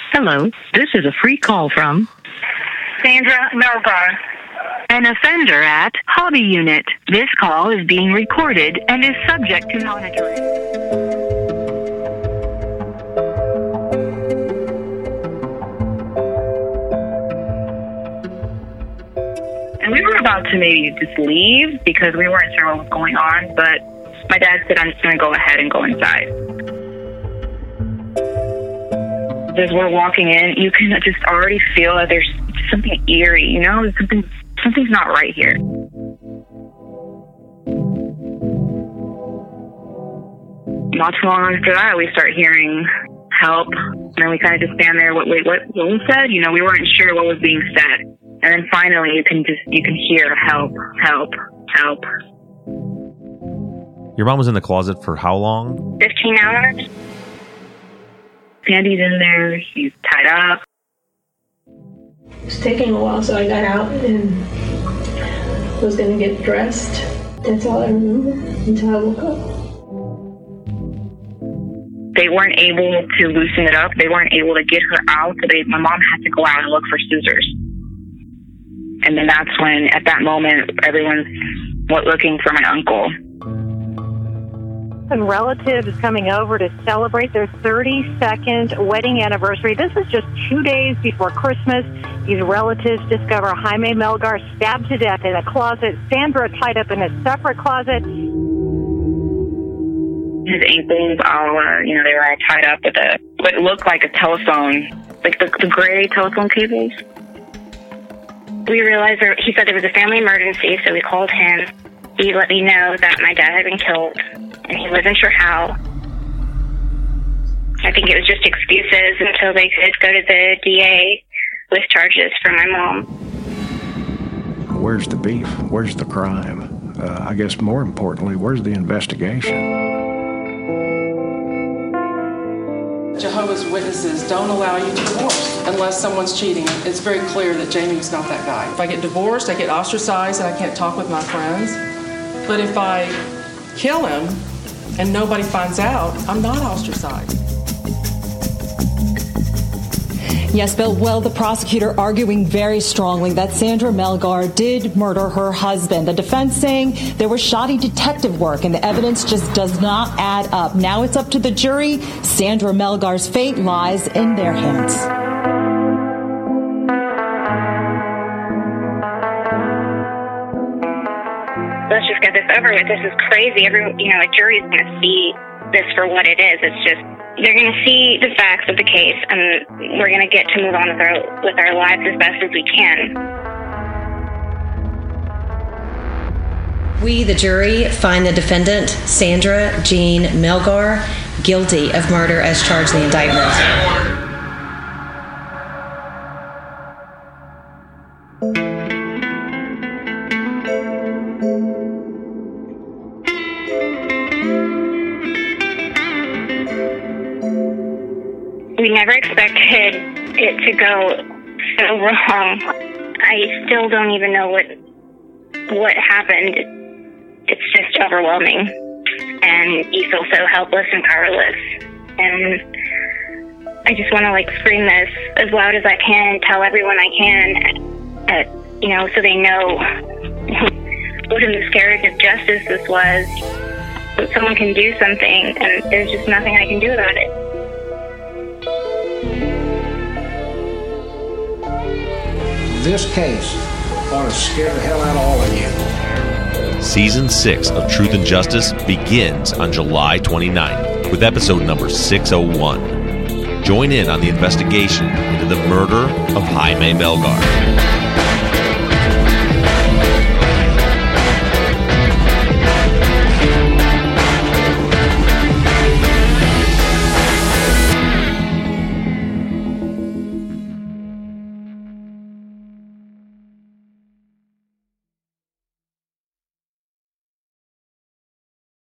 Hello, this is a free call from Sandra Melgar, an offender at Hobby Unit. This call is being recorded and is subject to monitoring. And we were about to maybe just leave because we weren't sure what was going on, but my dad said, I'm just going to go ahead and go inside. As we're walking in, you can just already feel that there's something eerie, you know? Something's not right here. Not too long after that, we start hearing help, and then we kind of just stand there. What was said? You know, we weren't sure what was being said. And then finally, you can hear help, help, help. Your mom was in the closet for how long? 15 hours. Sandy's in there. She's tied up. It was taking a while, so I got out and was going to get dressed. That's all I remember until I woke up. They weren't able to loosen it up. They weren't able to get her out. So my mom had to go out and look for scissors. And then that's when, at that moment, everyone's looking for my uncle. And relatives coming over to celebrate their 32nd wedding anniversary. This is just 2 days before Christmas. These relatives discover Jaime Melgar stabbed to death in a closet, Sandra tied up in a separate closet. His ankles all they were all tied up with what looked like a telephone, like the gray telephone cables. We realized he said there was a family emergency, so we called him. He let me know that my dad had been killed, and he wasn't sure how. I think it was just excuses until they could go to the DA with charges for my mom. Where's the beef? Where's the crime? I guess more importantly, where's the investigation? Jehovah's Witnesses don't allow you to divorce unless someone's cheating. It's very clear that Jamie was not that guy. If I get divorced, I get ostracized and I can't talk with my friends. But if I kill him and nobody finds out, I'm not ostracized. Yes, Bill. Well, the prosecutor arguing very strongly that Sandra Melgar did murder her husband. The defense saying there was shoddy detective work and the evidence just does not add up. Now it's up to the jury. Sandra Melgar's fate lies in their hands. Let's just get this over with. This is crazy. A jury's going to see this for what it is. It's just, they're going to see the facts of the case, and we're going to get to move on with our lives as best as we can. We, the jury, find the defendant, Sandra Jean Melgar, guilty of murder as charged in the indictment. We never expected it to go so wrong. I still don't even know what happened. It's just overwhelming. And you feel so helpless and powerless. And I just want to scream this as loud as I can, tell everyone I can, so they know what a miscarriage of justice this was. That someone can do something, and there's just nothing I can do about it. This case ought to scare the hell out of all of you. Season 6 of Truth and Justice begins on July 29th with episode number 601. Join in on the investigation into the murder of Jaime Melgar.